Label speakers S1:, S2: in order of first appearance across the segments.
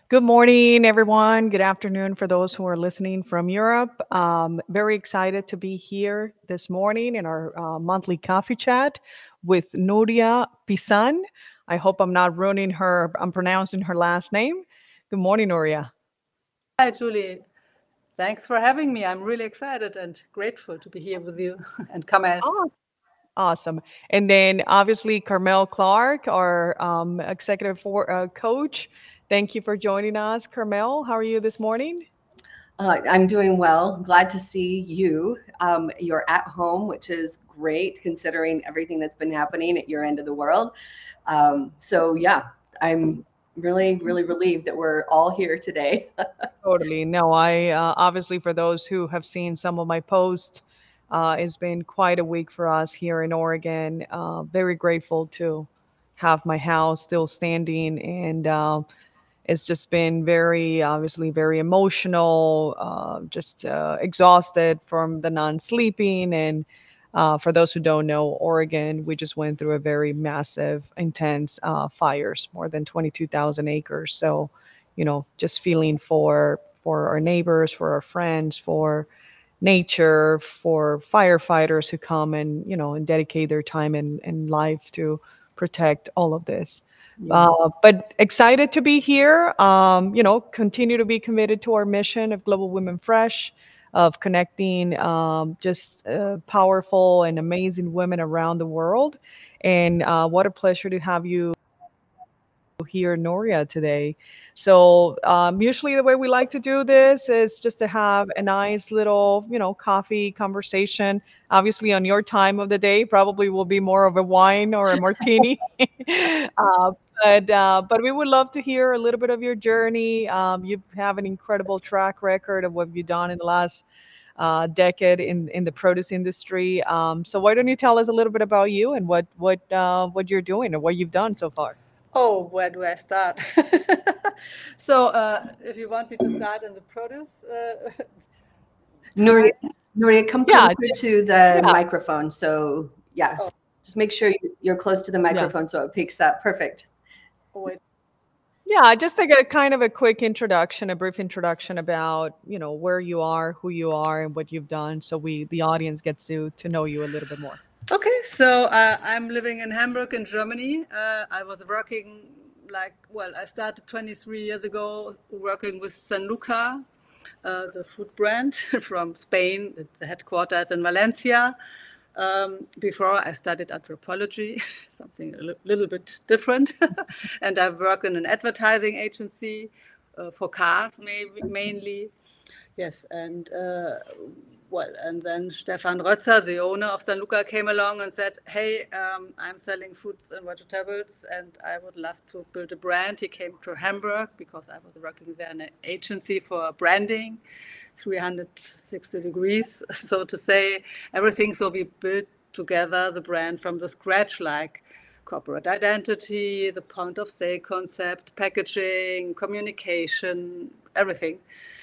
S1: Good morning, everyone. Good afternoon for those who are listening from Europe. Very excited to be here this morning in our monthly coffee chat with Nuria Pisan. I hope I'm pronouncing her last name. Good morning, Nuria.
S2: Hi, Julie. Thanks for having me. I'm really excited and grateful to be here with you and Kamal.
S1: Awesome. Awesome. And then obviously, Carmel Clark, our coach. Thank you for joining us, Carmel. How are you this morning?
S3: I'm doing well. Glad to see you. You're at home, which is great considering everything that's been happening at your end of the world. So I'm really, really relieved that we're all here today.
S1: Totally. No, I obviously, for those who have seen some of my posts, it's been quite a week for us here in Oregon. Very grateful to have my house still standing, and it's just been obviously, very emotional, just exhausted from the non sleeping. And for those who don't know, Oregon, we just went through a very massive, intense fires, more than 22,000 acres. So, just feeling for our neighbors, for our friends, for nature, for firefighters who come and dedicate their time and life to protect all of this.
S3: Yeah.
S1: But excited to be here. Continue to be committed to our mission of Global Women Fresh, of connecting just powerful and amazing women around the world. And what a pleasure to have you here, Noria, today. So usually the way we like to do this is just to have a nice little, coffee conversation. Obviously, on your time of the day, probably will be more of a wine or a martini. uh, but we would love to hear a little bit of your journey. You have an incredible track record of what you've done in the last decade in the produce industry. So why don't you tell us a little bit about you and what you're doing and what you've done so far?
S2: Oh, where do I start? So, if you want me to start in the produce
S3: Nuria,
S2: time,
S3: Nuria, come
S1: Yeah,
S3: closer to the
S1: yeah,
S3: microphone. So yeah,
S2: oh,
S3: just make sure you're close to the
S1: yeah.
S3: microphone so it picks up. Perfect.
S2: wait.
S1: Yeah, just like a kind of a quick introduction, a brief introduction about, where you are, who you are, and what you've done, so the audience gets to know you a little bit more.
S2: Okay, so I'm living in Hamburg in Germany. I was working I started 23 years ago working with San Luca, the food brand from Spain. The headquarters in Valencia. Before I studied anthropology, something little bit different, and I've worked in an advertising agency for cars, mainly. Yes, and then Stefan Rötzer, the owner of San Luca, came along and said, "Hey, I'm selling fruits and vegetables, and I would love to build a brand." He came to Hamburg because I was working there in an agency for branding, 360 degrees, so to say, everything. So we built together the brand from the scratch, like corporate identity, the point of sale concept, packaging, communication, everything.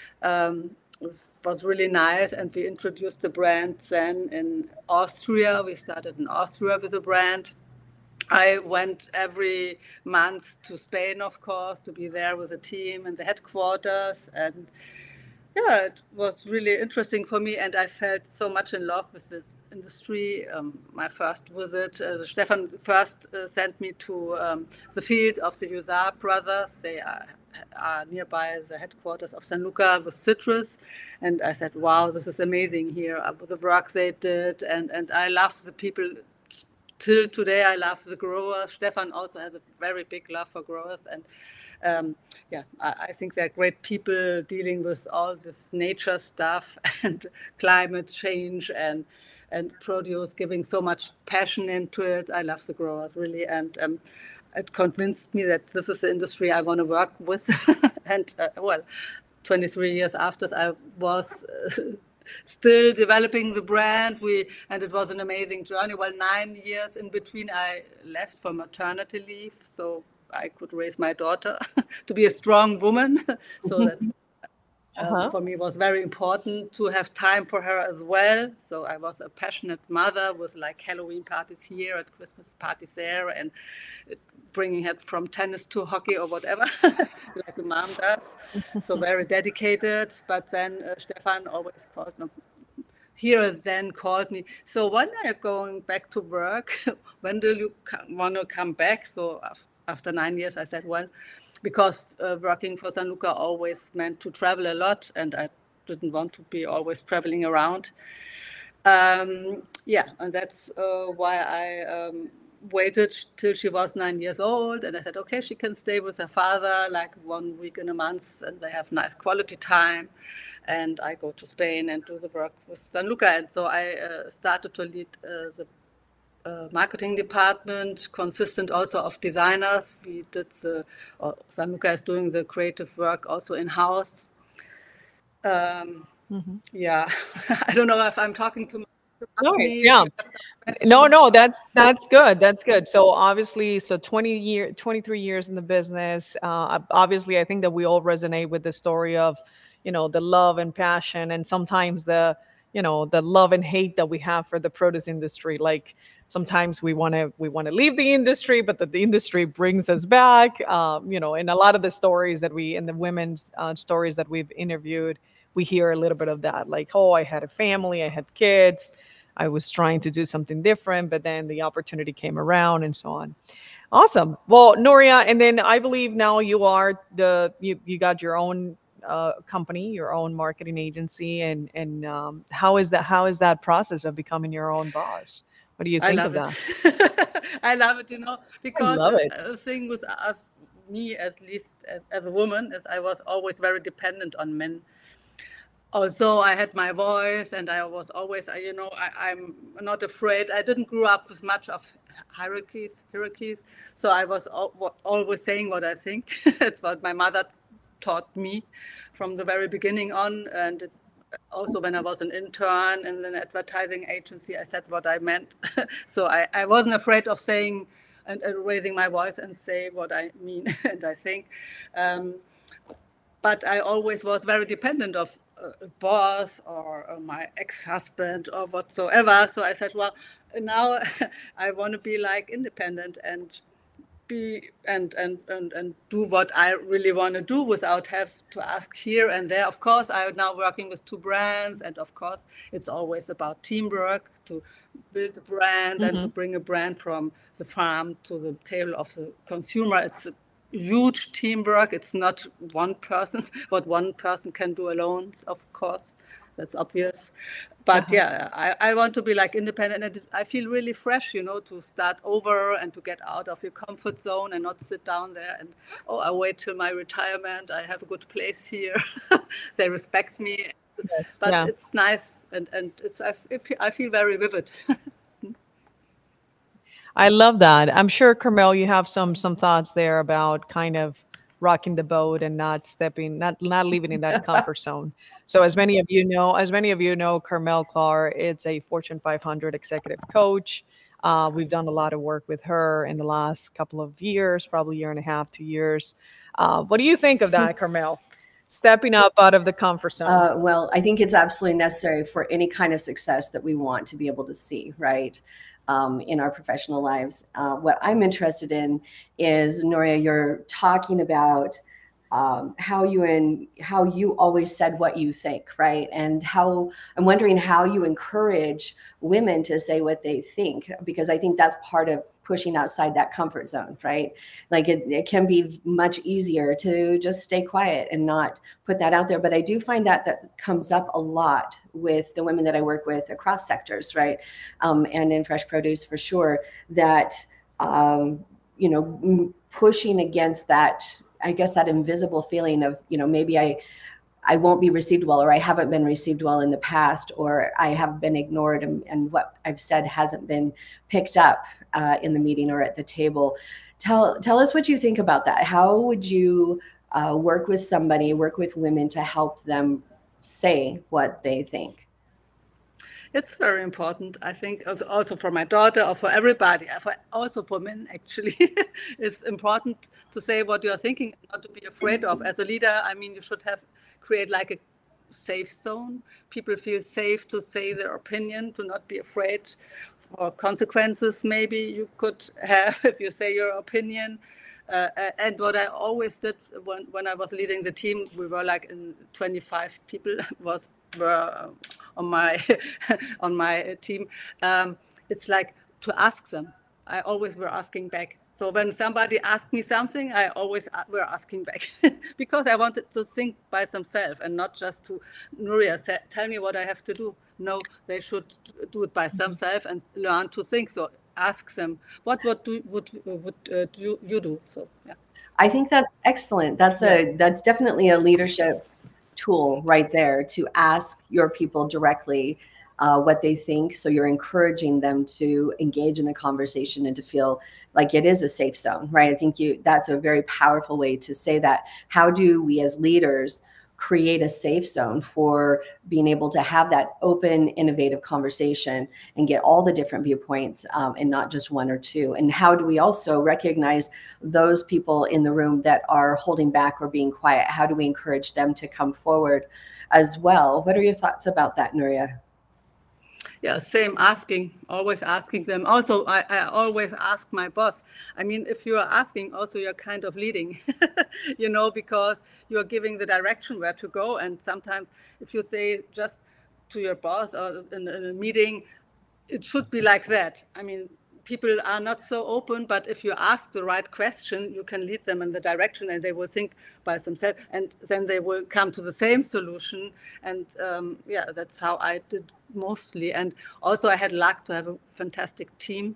S2: Was really nice, and we introduced the brand then in Austria. We started in Austria with the brand. I went every month to Spain, of course, to be there with the team and the headquarters. And yeah, it was really interesting for me, and I felt so much in love with this industry. My first visit, Stefan first sent me to the field of the Huzar brothers. They are nearby the headquarters of San Luca with citrus, and I said, "Wow, this is amazing here with the work they did," and I love the people. Till today, I love the growers. Stefan also has a very big love for growers, and I think they're great people dealing with all this nature stuff and climate change and produce, giving so much passion into it. I love the growers really, and it convinced me that this is the industry I want to work with. And 23 years after, I was still developing the brand. And it was an amazing journey. Well, 9 years in between, I left for maternity leave, so I could raise my daughter to be a strong woman. So that's
S1: Uh-huh.
S2: For me, it was very important to have time for her as well. So I was a passionate mother with like Halloween parties here and Christmas parties there, and bringing her from tennis to hockey or whatever, like a mom does. So very dedicated. But then Stefan always called me here and then called me. So when are you going back to work? When do you want to come back? So after 9 years, I said, well, because working for San Luca always meant to travel a lot, and I didn't want to be always traveling around. Yeah, and that's why I waited till she was 9 years old, and I said, okay, she can stay with her father like 1 week in a month, and they have nice quality time. And I go to Spain and do the work with San Luca. And so I started to lead the marketing department, consistent also of designers. We did San Luca is doing the creative work also in-house. Yeah, I don't know if I'm talking too much.
S1: Nice.
S2: If
S1: Yeah.
S2: you have some
S1: No,
S2: questions.
S1: no, that's good. That's good. So obviously, so 23 years in the business. Obviously, I think that we all resonate with the story of, the love and passion, and sometimes the love and hate that we have for the produce industry. Like sometimes we want to leave the industry, but the industry brings us back. And a lot of the stories that in the women's stories that we've interviewed, we hear a little bit of that. Like, oh, I had a family, I had kids. I was trying to do something different, but then the opportunity came around and so on. Awesome. Well, Noria, and then I believe now you got your own company, your own marketing agency, and how is that process of becoming your own boss? What do you
S2: I
S1: think
S2: love
S1: of
S2: it.
S1: that?
S2: I love it,
S1: I
S2: because
S1: love it.
S2: the thing with us, me at least as a woman, is I was always very dependent on men. Although I had my voice and I was always, I'm not afraid. I didn't grow up with much of hierarchies. So I was always saying what I think. It's what my mother taught me from the very beginning on. And also when I was an intern in an advertising agency, I said what I meant. So I wasn't afraid of saying and raising my voice and say what I mean and I think. But I always was very dependent of a boss or my ex-husband or whatsoever. So I said, well, now I want to be like independent and be and do what I really want to do without have to ask here and there. Of course, I'm now working with 2 brands, and of course, it's always about teamwork to build a brand and to
S1: Hmm.
S2: bring a brand from the farm to the table of the consumer. It's a huge teamwork. It's not one person, what one person can do alone, of course. That's obvious. But
S1: Uh-huh.
S2: yeah, I want to be like independent. And I feel really fresh, to start over and to get out of your comfort zone and not sit down there and, oh, I wait till my retirement. I have a good place here. They respect me.
S1: Yes.
S2: But
S1: Yeah.
S2: it's nice, and I feel very vivid.
S1: I love that. I'm sure, Carmel, you have some thoughts there about kind of rocking the boat and not leaving in that comfort zone. So, as many of you know, Carmel Clark is a Fortune 500 executive coach. We've done a lot of work with her in the last couple of years, probably year and a half, 2 years. What do you think of that, Carmel? Stepping up out of the comfort zone.
S3: Well, I think it's absolutely necessary for any kind of success that we want to be able to see, right? In our professional lives. What I'm interested in is, Noria, you're talking about how you always said what you think, right? And how I'm wondering how you encourage women to say what they think, because I think that's part of pushing outside that comfort zone, right? Like it can be much easier to just stay quiet and not put that out there. But I do find that comes up a lot with the women that I work with across sectors, right? And in fresh produce for sure, that pushing against that, I guess, that invisible feeling of, maybe I won't be received well, or I haven't been received well in the past, or I have been ignored, and what I've said hasn't been picked up in the meeting or at the table. Tell us what you think about that. How would you work with women to help them say what they think?
S2: It's very important, I think, also for my daughter or for everybody, also for men, actually. It's important to say what you're thinking, not to be afraid of. As a leader, I mean, you should create like a safe zone. People feel safe to say their opinion, to not be afraid for consequences maybe you could have if you say your opinion. And what I always did when I was leading the team, we were like in 25 people were on my on my team. It's like to ask them. I always were asking back. So when somebody asked me something, I always were asking back because I wanted to think by themselves and not just to Nuria tell me what I have to do. No, they should do it by themselves and learn to think. So ask them what would you do. So yeah.
S3: I think that's excellent. That's definitely a leadership tool right there, to ask your people directly what they think. So you're encouraging them to engage in the conversation and to feel like it is a safe zone, right? I think that's a very powerful way to say that. How do we as leaders create a safe zone for being able to have that open, innovative conversation and get all the different viewpoints, and not just one or two? And how do we also recognize those people in the room that are holding back or being quiet? How do we encourage them to come forward as well? What are your thoughts about that, Nuria?
S2: Yeah, same, always asking them. Also, I always ask my boss. I mean, if you are asking, also you're kind of leading, because you're giving the direction where to go. And sometimes if you say just to your boss or in a meeting, it should be like that. I mean, people are not so open, but if you ask the right question, you can lead them in the direction and they will think by themselves and then they will come to the same solution. And that's how I did mostly. And also I had luck to have a fantastic team.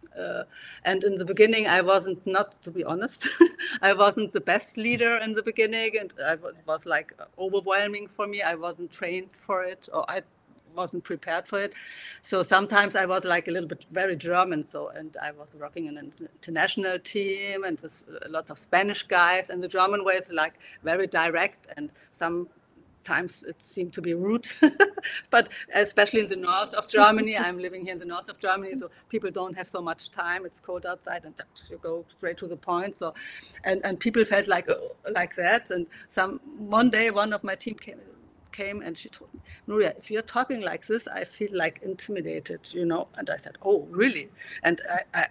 S2: And in the beginning, to be honest, I wasn't the best leader in the beginning, and it was like overwhelming for me. I wasn't trained for it, or I wasn't prepared for it. So sometimes I was like a little bit very German. And I was working in an international team and with lots of Spanish guys, and the German way is like very direct, and sometimes it seemed to be rude. But especially in the north of Germany, I'm living here in the north of Germany, so people don't have so much time. It's cold outside and you go straight to the point. So, and people felt like that. And one day, one of my team came and she told me, Nuria, if you're talking like this, I feel like intimidated, And I said, oh, really? And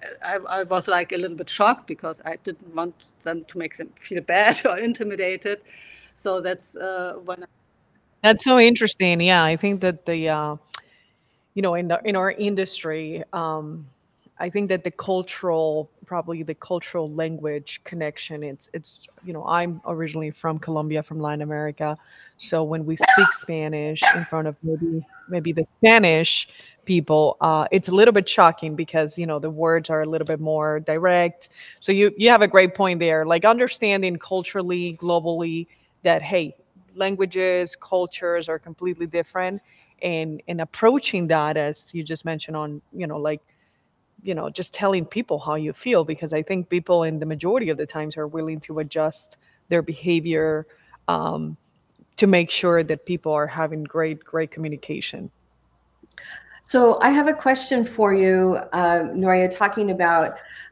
S2: I was like a little bit shocked because I didn't want them to make them feel bad or intimidated. So that's when
S1: That's so interesting. Yeah, I think that in our industry, I think that probably the cultural language connection, it's I'm originally from Colombia, from Latin America. So when we speak Spanish in front of maybe the Spanish people, it's a little bit shocking because the words are a little bit more direct. So you have a great point there, like understanding culturally, globally, that hey, languages, cultures are completely different, and approaching that, as you just mentioned, on just telling people how you feel, because I think people in the majority of the times are willing to adjust their behavior, to make sure that people are having great communication.
S3: So I have a question for you, Nuria, talking about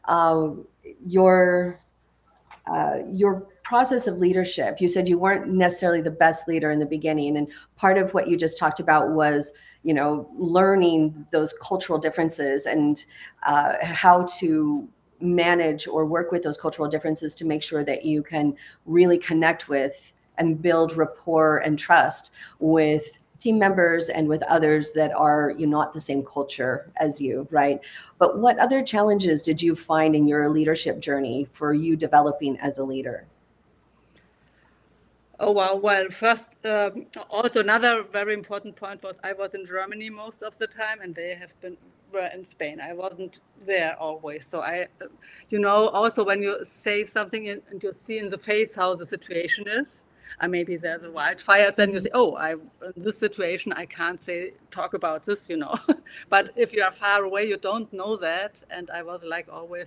S3: your process of leadership. You said you weren't necessarily the best leader in the beginning, and part of what you just talked about was learning those cultural differences and how to manage or work with those cultural differences to make sure that you can really connect with and build rapport and trust with team members and with others that are not the same culture as you, right? But what other challenges did you find in your leadership journey for you developing as a leader?
S2: Oh, wow. Well, first, also another very important point was I was in Germany most of the time, and they were in Spain. I wasn't there always. So also when you say something and you see in the face how the situation is, and maybe there's a wildfire, then you say, oh, in this situation, I can't talk about this, But if you are far away, you don't know that. And I was like always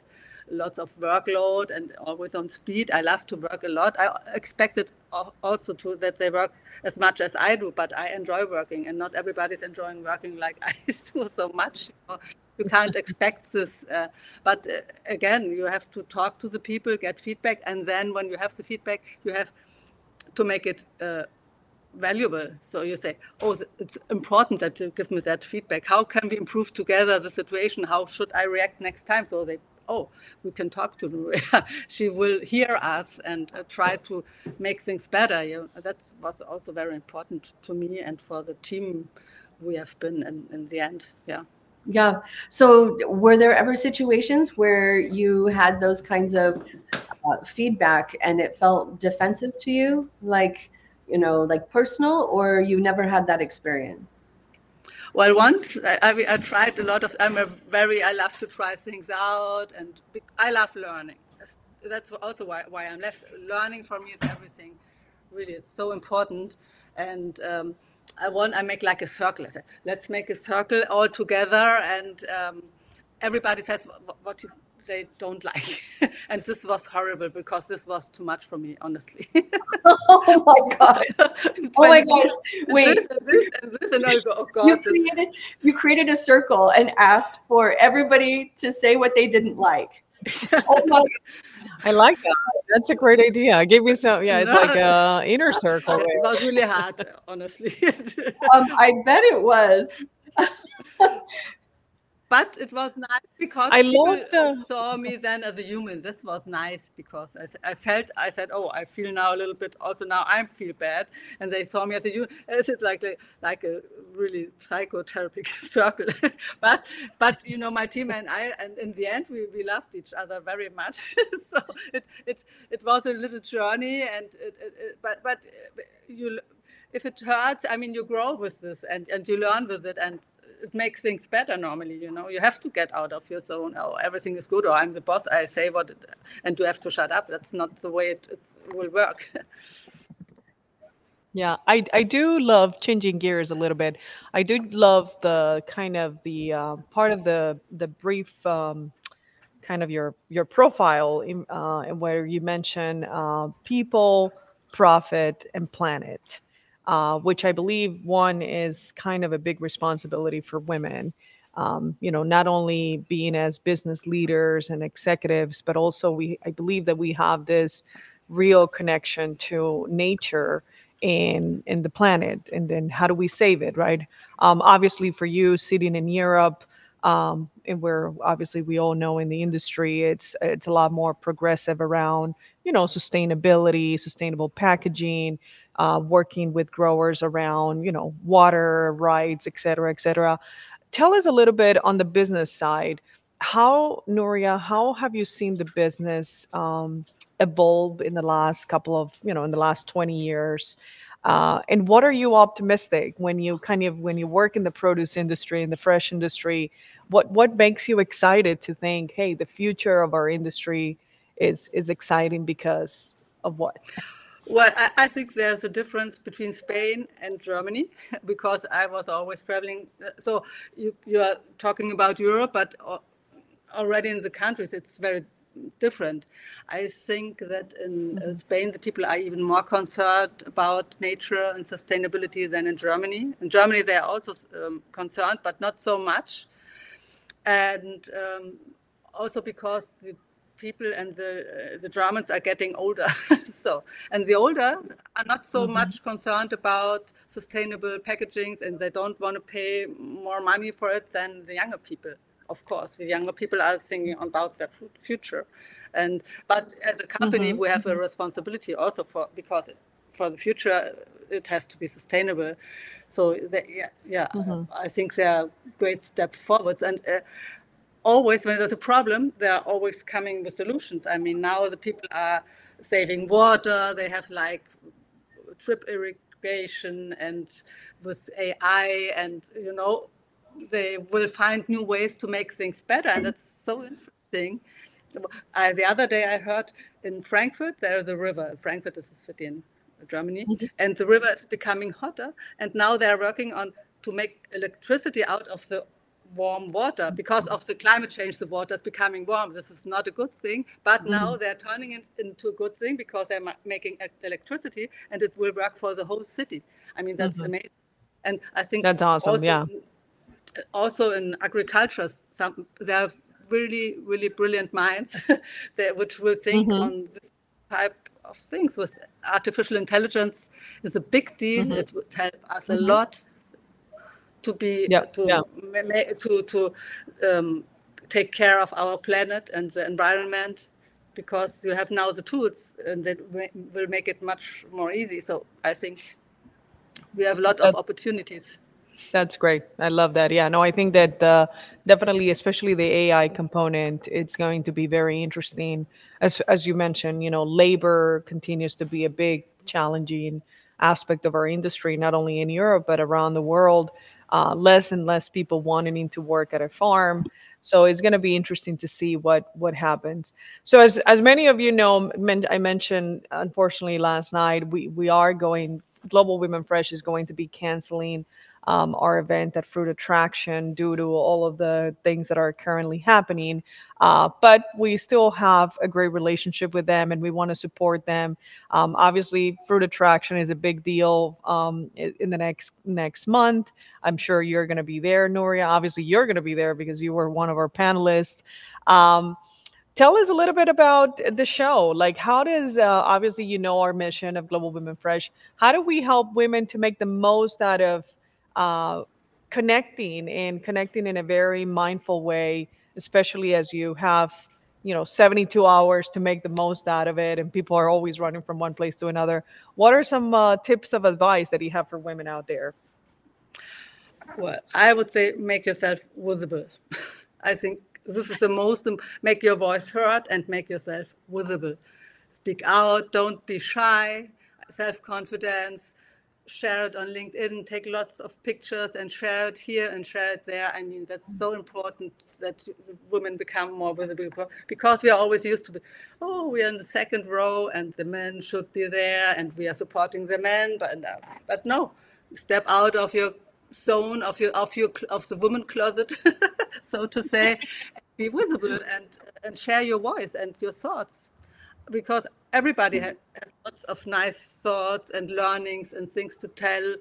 S2: lots of workload and always on speed. I love to work a lot. I expected also that they work as much as I do, but I enjoy working, and not everybody's enjoying working like I do so much. You can't expect this. But again, you have to talk to the people, get feedback, and then when you have the feedback, you have to make it valuable. So you say, oh, it's important that you give me that feedback. How can we improve together the situation? How should I react next time? So they, oh, we can talk to Nuria. She will hear us and try to make things better. That was also very important to me and for the team we have been in the end. Yeah.
S3: Yeah. So were there ever situations where you had those kinds of feedback and it felt defensive to you, like, like personal, or you never had that experience?
S2: Well, once I tried a lot of, I love to try things out, and I love learning. That's also why I'm left. Learning for me is everything, really is so important. And I make like a circle. I say, let's make a circle all together, and everybody says what they don't like. And this was horrible because this was too much for me, honestly.
S3: Oh my God. Oh my gosh. Wait.
S2: This, and I'll go, oh God.
S3: You created a circle and asked for everybody to say what they didn't like. Oh my.
S1: I like that. That's a great idea. I gave you some, it's like an inner circle.
S2: It was really hard, honestly.
S3: I bet it was.
S2: But it was nice because people saw me then as a human. This was nice because I said, oh, I feel now a little bit, also now I feel bad. And they saw me as a human. It's like a really psychotherapeutic circle. but my team and I, and in the end, we loved each other very much. So it was a little journey, and but if it hurts, I mean, you grow with this and you learn with it, and it makes things better normally. You have to get out of your zone. Oh, everything is good, or I'm the boss, I say and you have to shut up. That's not the way it will work.
S1: Yeah, I do love changing gears a little bit. I do love the kind of the part of the brief kind of your profile in where you mention people, profit, and planet. Which I believe one is kind of a big responsibility for women. Not only being as business leaders and executives, but also I believe that we have this real connection to nature and the planet, and then how do we save it, right? Obviously, for you sitting in Europe, and where obviously we all know in the industry, it's a lot more progressive around sustainability, sustainable packaging, working with growers around water rights, et cetera, et cetera. Tell us a little bit on the business side. Nuria, how have you seen the business evolve in the last in the last 20 years? And what are you optimistic when you work in the produce industry, in the fresh industry? What makes you excited to think, hey, the future of our industry is exciting because of what?
S2: Well, I think there's a difference between Spain and Germany because I was always traveling. So you are talking about Europe, but already in the countries, it's very different. I think that in Spain, the people are even more concerned about nature and sustainability than in Germany. In Germany, they are also concerned, but not so much. And also because the people and the Germans are getting older. And the older are not so much concerned about sustainable packagings, and they don't want to pay more money for it than the younger people. Of course, the younger people are thinking about their future, but as a company, we have a responsibility also because for the future it has to be sustainable. So I think they are great step forwards, and always when there's a problem, they are always coming with solutions. I mean, now the people are saving water. They have like drip irrigation and with AI, and they will find new ways to make things better, and that's so interesting. The other day I heard in Frankfurt there's a river. Frankfurt is a city in Germany, and the river is becoming hotter, and now they're working on to make electricity out of the warm water. Because of the climate change, the water is becoming warm. This is not a good thing, but now they're turning it into a good thing because they're making electricity, and it will work for the whole city. I mean, that's amazing. And I think
S1: That's awesome. Yeah.
S2: also in agriculture, there are really, really brilliant minds which will think on this type of things. With artificial intelligence is a big deal. It would help us a lot to take care of our planet and the environment, because you have now the tools and that will make it much more easy. So I think we have a lot of opportunities.
S1: That's great. I love that. Yeah, no, I think that definitely, especially the AI component, it's going to be very interesting. As you mentioned, labor continues to be a big challenging aspect of our industry, not only in Europe but around the world. Less and less people wanting to work at a farm. So it's going to be interesting to see what happens. So as many of you know, I mentioned unfortunately last night, we are going. Global Women Fresh is going to be canceling our event at Fruit Attraction due to all of the things that are currently happening. But we still have a great relationship with them, and we want to support them. Obviously, Fruit Attraction is a big deal in the next month. I'm sure you're going to be there, Nuria. Obviously, you're going to be there because you were one of our panelists. Tell us a little bit about the show. Like, how does, obviously, our mission of Global Women Fresh, how do we help women to make the most out of connecting in a very mindful way, especially as you have 72 hours to make the most out of it, and people are always running from one place to another? What are some tips of advice that you have for women out there?
S2: Well, I would say make yourself visible. I think this is the most, make your voice heard and make yourself visible. Speak out, don't be shy, self-confidence, share it on LinkedIn, take lots of pictures and share it here and share it there. I mean, that's so important that women become more visible, because we are always used to, we are in the second row and the men should be there and we are supporting the men, but no, step out of your zone, of the woman closet, so to say, be visible and share your voice and your thoughts, because everybody has lots of nice thoughts and learnings and things to tell.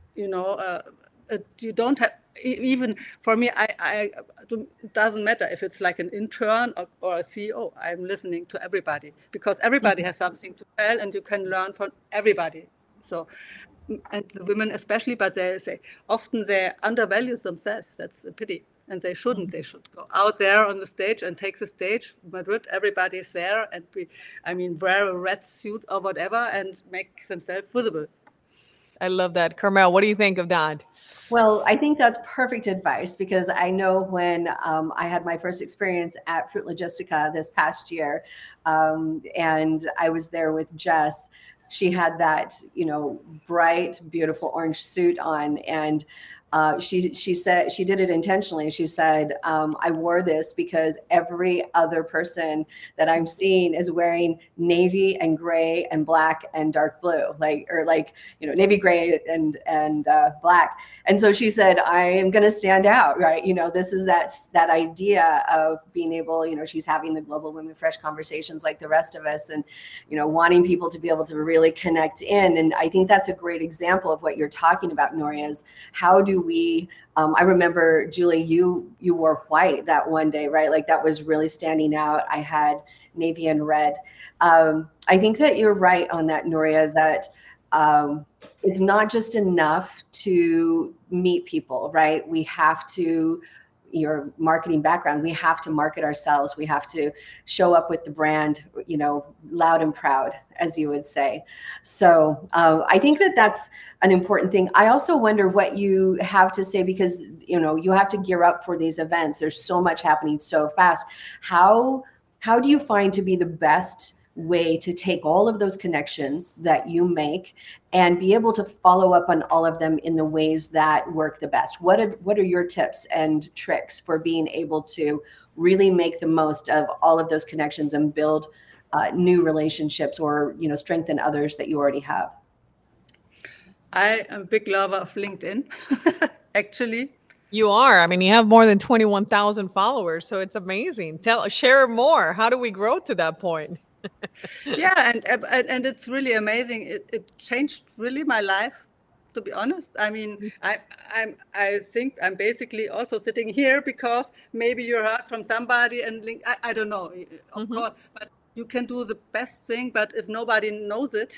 S2: You don't have, even for me, it doesn't matter if it's like an intern or a CEO. I'm listening to everybody, because everybody has something to tell and you can learn from everybody. So, and the women especially, but they say often they undervalue themselves. That's a pity. And they shouldn't. They should go out there on the stage and take the stage. Madrid, everybody's there, and wear a red suit or whatever and make themselves visible.
S1: I love that. Carmel, what do you think of that?
S3: Well, I think that's perfect advice, because I know when I had my first experience at Fruit Logistica this past year, and I was there with Jess. She had that, bright, beautiful orange suit on, and she said she did it intentionally. She said, I wore this because every other person that I'm seeing is wearing navy and gray and black and dark blue, navy, gray and black. And so she said, I am going to stand out, right? This is that idea of being able, she's having the Global Women Fresh conversations like the rest of us, and, wanting people to be able to really connect in. And I think that's a great example of what you're talking about, Nuria, is how do we, I remember, Julie, you wore white that one day, right? Like that was really standing out. I had navy and red. I think that you're right on that, Nuria, that it's not just enough to meet people, right? We have to, your marketing background, we have to market ourselves. We have to show up with the brand, loud and proud, as you would say. So I think that that's an important thing. I also wonder what you have to say, because, you have to gear up for these events. There's so much happening so fast. How do you find to be the best way to take all of those connections that you make and be able to follow up on all of them in the ways that work the best? What are your tips and tricks for being able to really make the most of all of those connections and build new relationships, or strengthen others that you already have?
S2: I am a big lover of LinkedIn, actually.
S1: You are. I mean, you have more than 21,000 followers, so it's amazing. Share more. How do we grow to that point?
S2: Yeah, and it's really amazing. It changed really my life, to be honest. I mean, I think I'm basically also sitting here because maybe you heard from somebody and link. I don't know, of
S1: Mhm.
S2: course, but you can do the best thing. But if nobody knows it,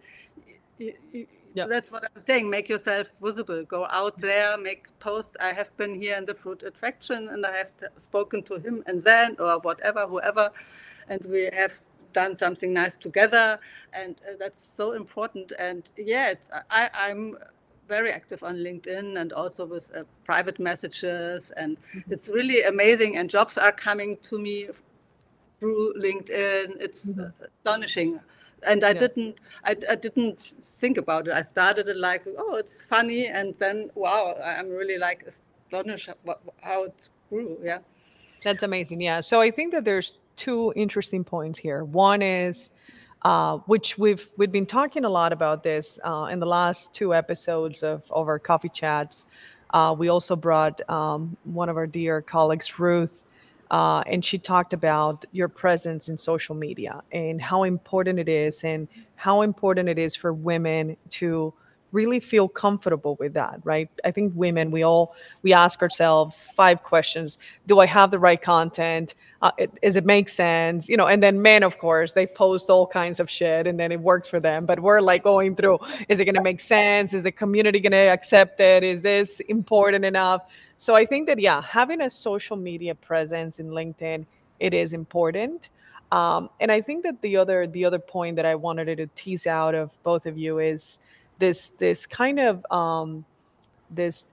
S1: Yeah.
S2: that's what I'm saying. Make yourself visible. Go out there, make posts. I have been here in the fruit attraction, and I have spoken to him and then, or whatever, whoever, and we have done something nice together, and that's so important. And yeah, I'm very active on LinkedIn and also with private messages, and it's really amazing. And jobs are coming to me through LinkedIn. It's astonishing. And
S1: Yeah.
S2: I didn't think about it. I started it like, oh, it's funny, and then wow, I'm really like astonished how it grew. Yeah.
S1: That's amazing. Yeah. So I think that there's two interesting points here. One is, which we've been talking a lot about this in the last two episodes of our coffee chats. We also brought one of our dear colleagues, Ruth, and she talked about your presence in social media and how important it is, and how important it is for women to really feel comfortable with that, right? I think women, we ask ourselves five questions. Do I have the right content? Does it make sense? And then men, of course, they post all kinds of shit and then it works for them. But we're like going through, is it going to make sense? Is the community going to accept it? Is this important enough? So I think that, yeah, having a social media presence in LinkedIn, it is important. And I think that the other point that I wanted to tease out of both of you is this kind of this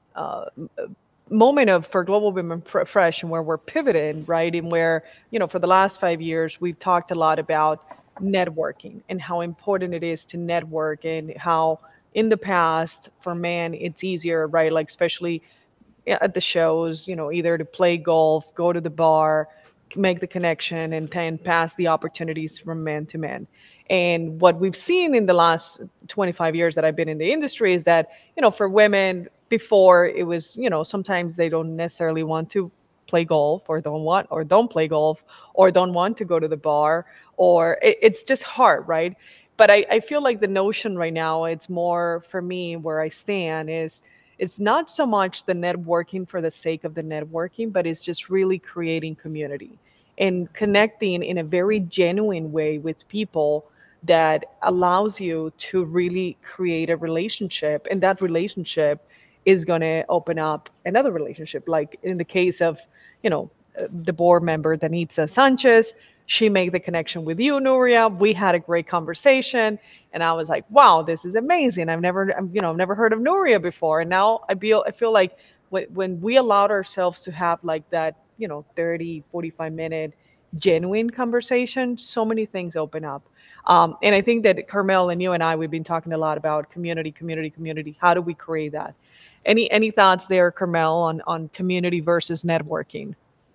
S1: moment of for Global Women Fresh, and where we're pivoted, right? And where, for the last 5 years, we've talked a lot about networking and how important it is to network, and how in the past for men it's easier, right? Like especially at the shows, either to play golf, go to the bar, make the connection, and then pass the opportunities from man to man. And what we've seen in the last 25 years that I've been in the industry is that, for women, before it was, sometimes they don't necessarily want to play golf, or don't play golf, or don't want to go to the bar, or it's just hard, right? But I feel like the notion right now, it's more for me where I stand is, it's not so much the networking for the sake of the networking, but it's just really creating community and connecting in a very genuine way with people that allows you to really create a relationship. And that relationship is going to open up another relationship. Like in the case of, the board member, Danitza Sanchez, she made the connection with you, Nuria. We had a great conversation, and I was like, "Wow, this is amazing. I've never heard of Nuria before." And now I feel like when we allowed ourselves to have like that, 30, 45 minute genuine conversation, so many things open up. And I think that Carmel and you and I, we've been talking a lot about community, community, community. How do we create that? Any thoughts there, Carmel, on community versus networking?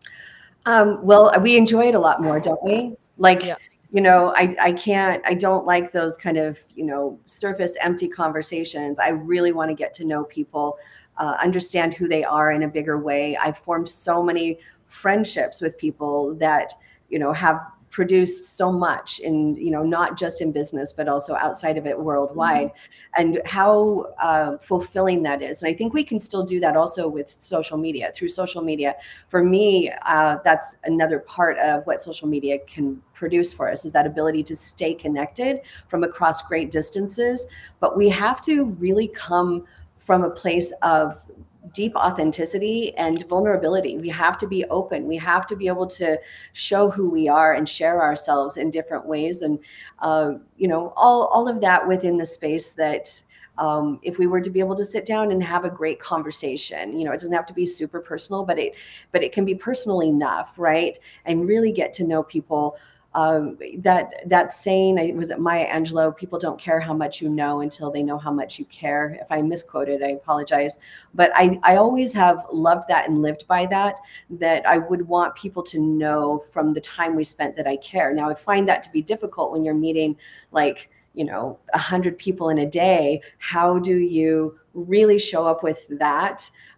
S3: Well, we enjoy it a lot more, don't we? Like,
S1: Yeah.
S3: I don't like those kind of, surface empty conversations. I really want to get to know people, understand who they are in a bigger way. I've formed so many friendships with people that, have produced so much in, not just in business, but also outside of it worldwide, and how fulfilling that is. And I think we can still do that also with social media, through social media. For me, that's another part of what social media can produce for us, is that ability to stay connected from across great distances. But we have to really come from a place of deep authenticity and vulnerability. We have to be open. We have to be able to show who we are and share ourselves in different ways. And, all of that within the space that, if we were to be able to sit down and have a great conversation, it doesn't have to be super personal, but it can be personal enough, right? And really get to know people. That saying, was it Maya Angelou? People don't care how much you know until they know how much you care. If I misquoted, I apologize. But I always have loved that and lived by that, that I would want people to know from the time we spent that I care. Now, I find that to be difficult when you're meeting like, 100 people in a day. How do you really show up with that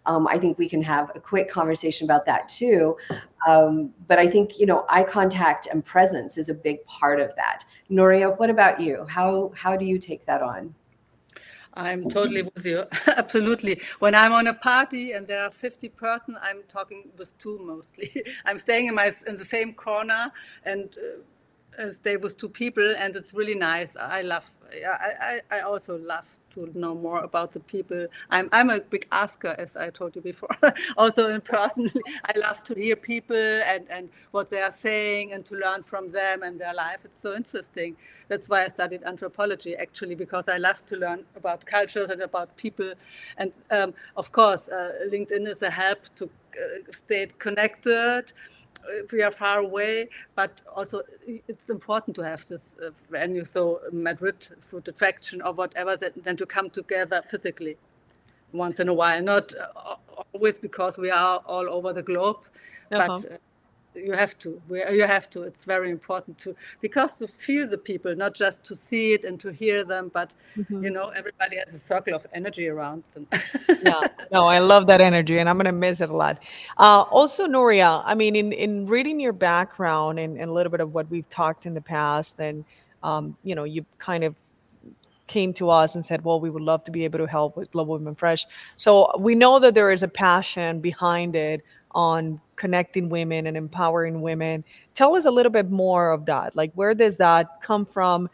S3: I think we can have a quick conversation about that too. But I think, eye contact and presence is a big part of that. Nuria, what about you? How do you take that on?
S2: I'm totally with you. Absolutely. When I'm on a party and there are 50 person, I'm talking with two mostly. I'm staying in the same corner and stay with two people, and it's really nice. I love. I also love to know more about the people. I'm a big asker, as I told you before. Also in person, I love to hear people and what they are saying and to learn from them and their life. It's so interesting. That's why I studied anthropology, actually, because I love to learn about cultures and about people. And of course, LinkedIn is a help to stay connected if we are far away, but also it's important to have this venue, so Madrid Food Attraction or whatever, then to come together physically once in a while, not always because we are all over the globe, but you have to. It's very important because to feel the people, not just to see it and to hear them, but everybody has a circle of energy around them.
S1: Yeah, no, I love that energy, and I'm gonna miss it a lot. Also, Nuria, I mean, in reading your background and a little bit of what we've talked in the past, and you kind of came to us and said, well, we would love to be able to help with Global Women Fresh. So we know that there is a passion behind it on connecting women and empowering women. Tell us a little bit more of that. Like, where does that come from?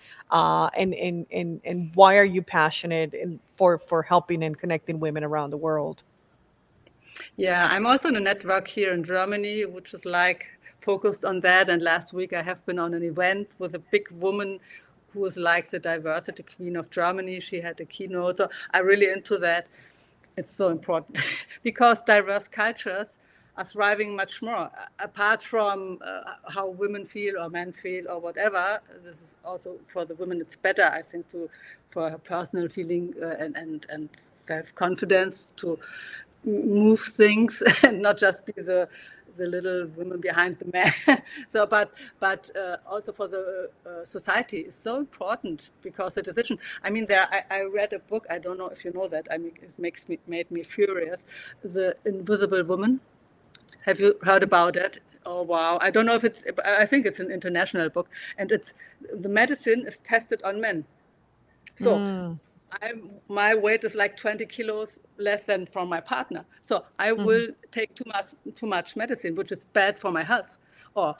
S1: And why are you passionate for helping and connecting women around the world?
S2: Yeah, I'm also in a network here in Germany, which is like focused on that. And last week I have been on an event with a big woman who is like the diversity queen of Germany. She had a keynote. So I'm really into that. It's so important because diverse cultures are thriving much more. Apart from how women feel or men feel or whatever, this is also for the women, it's better, I think, for her personal feeling and self-confidence to move things and not just be the little women behind the man. So, but also for the society is so important because the decision. I mean, I read a book. I don't know if you know that. I mean, it made me furious. The Invisible Woman. Have you heard about it? Oh wow! I don't know if it's. I think it's an international book, and the medicine is tested on men. So. My weight is like 20 kilos less than from my partner. So I will take too much medicine, which is bad for my health. Or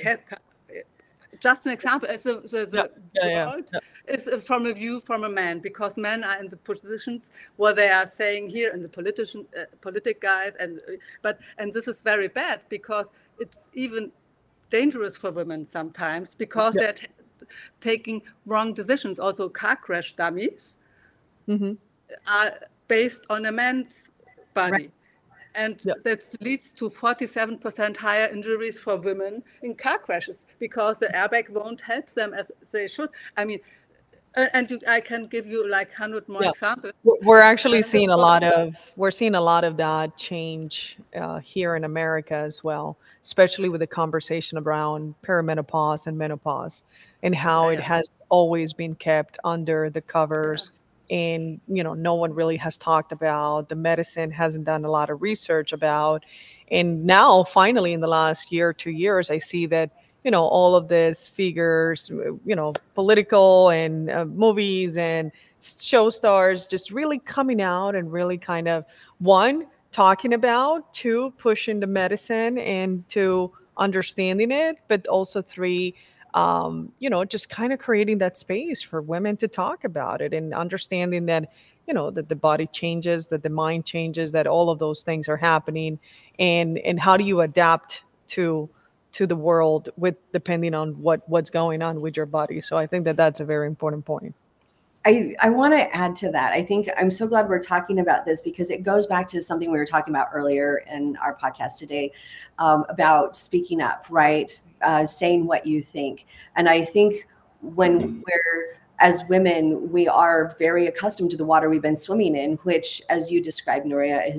S2: just an example, the world is from a view from a man, because men are in the positions where they are saying here in the politic guys, and this is very bad because it's even dangerous for women sometimes because they're taking wrong decisions. Also, car crash dummies are based on a man's body. Right. And that leads to 47% higher injuries for women in car crashes because the airbag won't help them as they should. I mean, I can give you like 100 more examples.
S1: We're actually seeing a lot of that change here in America as well, especially with the conversation around perimenopause and menopause and how it has always been kept under the covers. And no one really has talked about the medicine, hasn't done a lot of research about. And now finally in the last year, 2 years, I see that all of these figures, political and movies and show stars just really coming out and really kind of, one, talking about, two, pushing the medicine and two, understanding it, but also three, just kind of creating that space for women to talk about it and understanding that, that the body changes, that the mind changes, that all of those things are happening. And how do you adapt to the world with depending on what's going on with your body. So I think that that's a very important point.
S3: I want to add to that. I think I'm so glad we're talking about this because it goes back to something we were talking about earlier in our podcast today about speaking up, right? Saying what you think. And I think when we're, as women, we are very accustomed to the water we've been swimming in, which, as you described, Nuria, is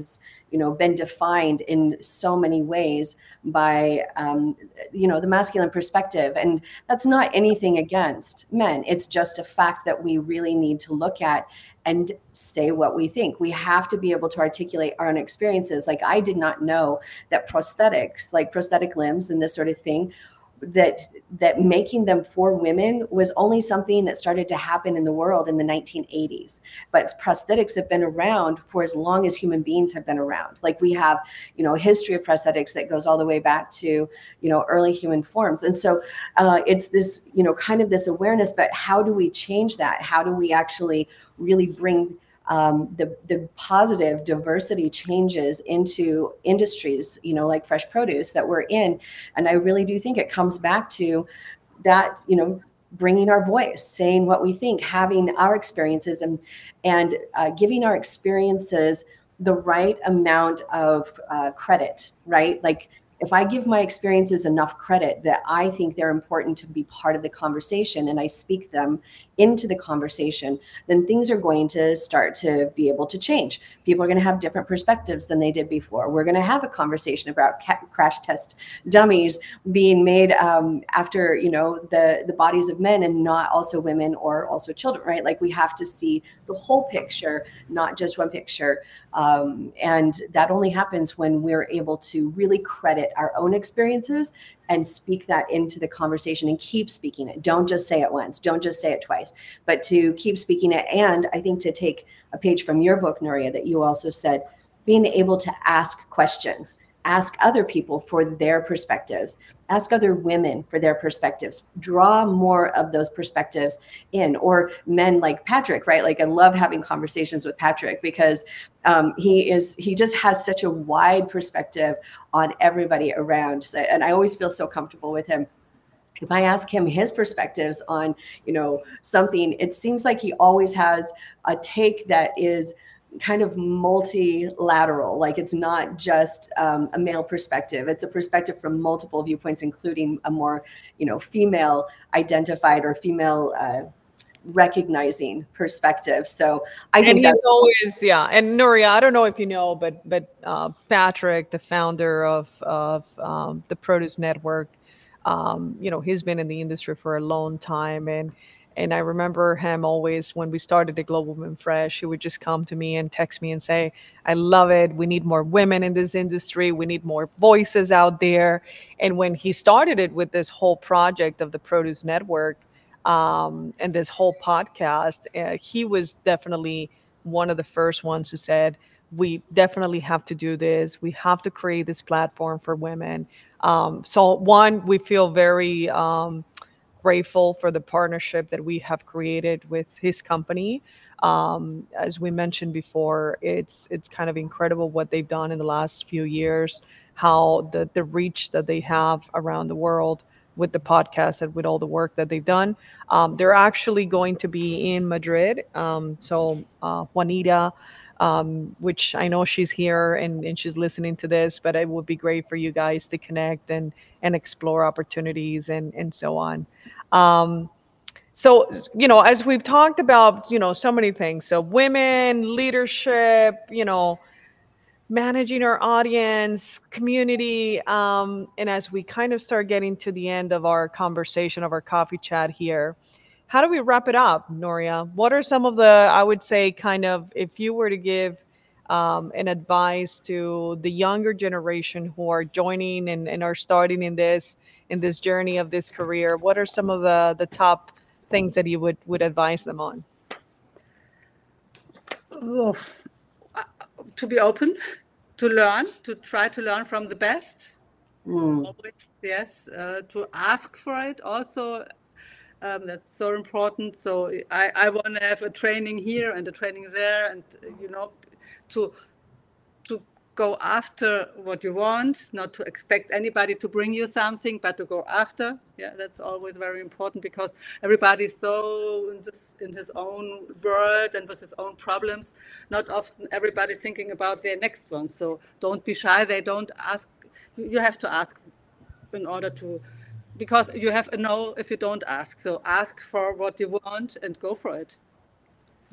S3: been defined in so many ways by, the masculine perspective. And that's not anything against men. It's just a fact that we really need to look at and say what we think. We have to be able to articulate our own experiences. Like, I did not know that prosthetics, like prosthetic limbs and this sort of thing, that making them for women was only something that started to happen in the world in the 1980s. But prosthetics have been around for as long as human beings have been around. Like, we have, a history of prosthetics that goes all the way back to, early human forms. And so it's this, kind of this awareness, but how do we change that? How do we actually really bring the positive diversity changes into industries, like fresh produce that we're in? And I really do think it comes back to that, bringing our voice, saying what we think, having our experiences, and giving our experiences the right amount of credit, right? Like, if I give my experiences enough credit that I think they're important to be part of the conversation, and I speak them into the conversation, then things are going to start to be able to change. People are going to have different perspectives than they did before. We're going to have a conversation about crash test dummies being made after, the bodies of men and not also women or also children, right? Like, we have to see the whole picture, not just one picture. And that only happens when we're able to really credit our own experiences and speak that into the conversation and keep speaking it. Don't just say it once, don't just say it twice, but to keep speaking it. And I think, to take a page from your book, Nuria, that you also said, being able to ask questions, ask other people for their perspectives, ask other women for their perspectives, draw more of those perspectives in, or men like Patrick, right? Like, I love having conversations with Patrick because he just has such a wide perspective on everybody around. So, and I always feel so comfortable with him. If I ask him his perspectives on, something, it seems like he always has a take that is kind of multilateral. Like, it's not just a male perspective. It's a perspective from multiple viewpoints, including a more, female identified or female recognizing perspective. So I think
S1: And he's always, yeah. And Nuria, I don't know if you know, but Patrick, the founder of the Produce Network, he's been in the industry for a long time, and I remember him always, when we started the Global Women Fresh, he would just come to me and text me and say, "I love it. We need more women in this industry. We need more voices out there." And when he started it with this whole project of the Produce Network, and this whole podcast, he was definitely one of the first ones who said, we definitely have to do this. We have to create this platform for women. So, one, we feel very grateful for the partnership that we have created with his company. As we mentioned before, it's kind of incredible what they've done in the last few years, how the reach that they have around the world with the podcast and with all the work that they've done. They're actually going to be in Madrid. So Juanita, which I know she's here and she's listening to this, but it would be great for you guys to connect and explore opportunities and so on. So, as we've talked about, so many things. So women, leadership, managing our audience, community. And as we kind of start getting to the end of our conversation, of our coffee chat here, how do we wrap it up, Nuria? What are some of the, I would say, kind of, if you were to give an advice to the younger generation who are joining and are starting in this journey of this career, what are some of the top things that you would advise them on?
S2: Oh, to be open, to learn, to try to learn from the best. Always, yes, to ask for it also. That's so important. So I want to have a training here and a training there, and to go after what you want, not to expect anybody to bring you something, but to go after. Yeah, that's always very important, because everybody's so in his own world and with his own problems. Not often everybody thinking about their next one. So don't be shy. They don't ask. You have to ask in order to, because you have a no if you don't ask. So ask for what you want and go for it.
S1: Yep.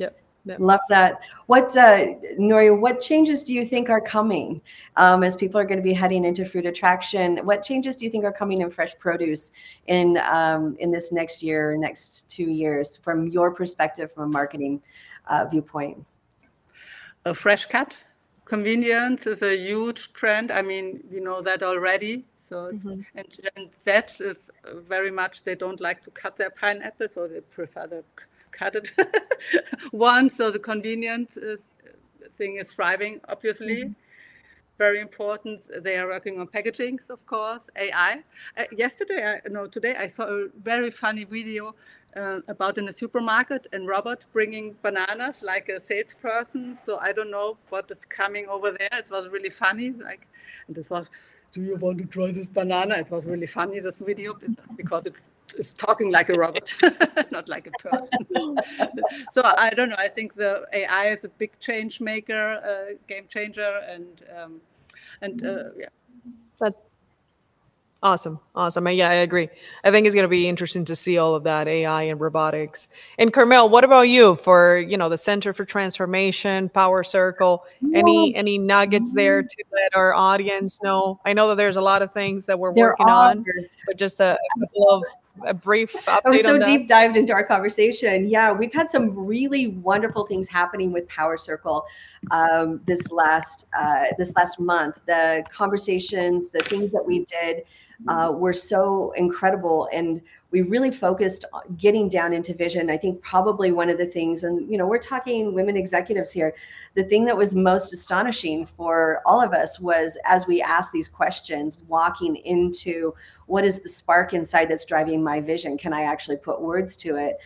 S1: Yeah.
S3: Love that. What, Noria, what changes do you think are coming as people are going to be heading into Fruit Attraction? What changes do you think are coming in fresh produce in this next year, next 2 years, from your perspective, from a marketing viewpoint?
S2: A fresh cut. Convenience is a huge trend. I mean, we know that already. So it's,
S1: Mm-hmm.
S2: and Gen Z is very much, they don't like to cut their pineapple, so they prefer the cut it one. So the convenience thing is thriving, obviously. Very important. They are working on packagings, of course, AI. Today I saw a very funny video about in a supermarket and robot bringing bananas like a salesperson. So I don't know what is coming over there. It was really funny. And this was, do you want to try this banana? It was really funny, this video, because it is talking like a robot, not like a person. So I don't know. I think the AI is a big change maker, game changer, and yeah.
S1: That's awesome. Awesome. Yeah, I agree. I think it's going to be interesting to see all of that AI and robotics. And Carmel, what about you for, the Center for Transformation, Power Circle? Any nuggets there to let our audience know? I know that there's a lot of things that we're
S3: There
S1: working
S3: are.
S1: on, but just a couple of a brief
S3: I was
S1: update
S3: so
S1: on that.
S3: deep dived into our conversation. Yeah, we've had some really wonderful things happening with Power Circle this last month. The conversations, the things that we did were so incredible, and we really focused on getting down into vision. I think probably one of the things, and we're talking women executives here, the thing that was most astonishing for all of us was, as we asked these questions, walking into what is the spark inside that's driving my vision? Can I actually put words to it?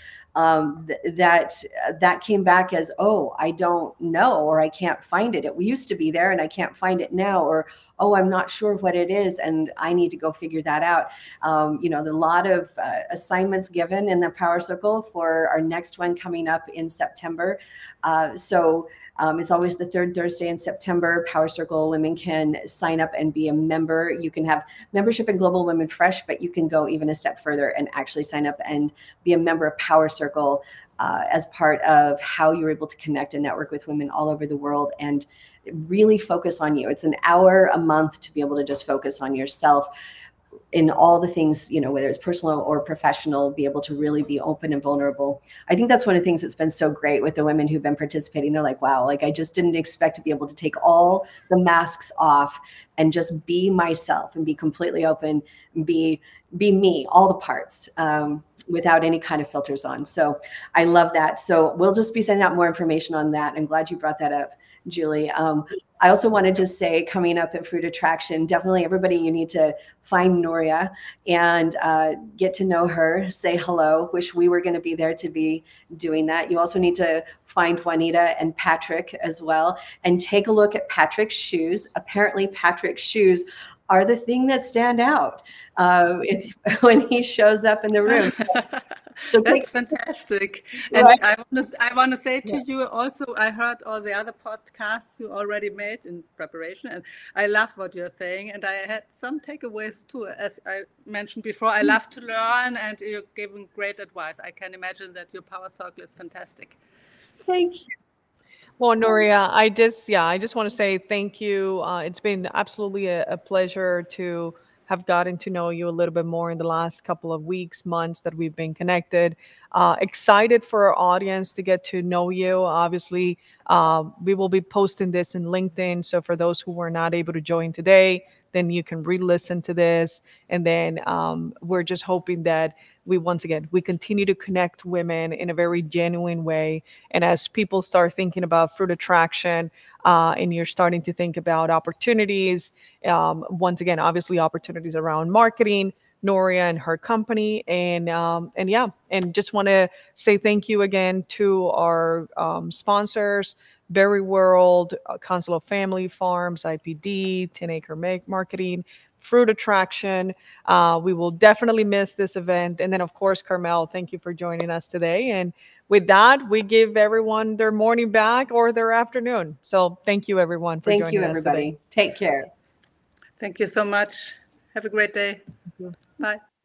S3: That came back as, oh, I don't know, or I can't find it. It used to be there and I can't find it now, or, oh, I'm not sure what it is and I need to go figure that out. There are a lot of assignments given in the Power Circle for our next one coming up in September. It's always the third Thursday in September. Power Circle women can sign up and be a member. You can have membership in Global Women Fresh, but you can go even a step further and actually sign up and be a member of Power Circle as part of how you're able to connect and network with women all over the world and really focus on you. It's an hour a month to be able to just focus on yourself in all the things, whether it's personal or professional, be able to really be open and vulnerable. I think that's one of the things that's been so great with the women who've been participating. They're like, wow, I just didn't expect to be able to take all the masks off and just be myself and be completely open, be me, all the parts, without any kind of filters on. So I love that. So we'll just be sending out more information on that. I'm glad you brought that up, Julie. I also wanted to say, coming up at Fruit Attraction, definitely everybody, you need to find Noria and get to know her, say hello. Wish we were going to be there to be doing that. You also need to find Juanita and Patrick as well, and take a look at Patrick's shoes. Apparently, Patrick's shoes are the thing that stand out when he shows up in the room. So
S2: that's fantastic. And
S3: right.
S2: I want to say to you also, I heard all the other podcasts you already made in preparation, and I love what you're saying. And I had some takeaways too. As I mentioned before, I love to learn, and you're giving great advice. I can imagine that your Power Circle is fantastic.
S3: Thank you.
S1: Well, Noria, I just want to say thank you. It's been absolutely a pleasure to have gotten to know you a little bit more in the last couple of weeks, months that we've been connected. Excited for our audience to get to know you. Obviously, we will be posting this in LinkedIn. So for those who were not able to join today, then you can re-listen to this. And then we're just hoping that we continue to connect women in a very genuine way. And as people start thinking about Fruit Attraction, and you're starting to think about opportunities, once again, obviously opportunities around marketing, Noria and her company, and just want to say thank you again to our sponsors, Berry World, Council of Family Farms, IPD, 10 Acre Marketing, Fruit Attraction. We will definitely miss this event. And then, of course, Carmel, thank you for joining us today. And with that, we give everyone their morning back or their afternoon. So thank you, everyone, for joining us today.
S3: Thank you, everybody. Take care.
S2: Thank you so much. Have a great day. Bye.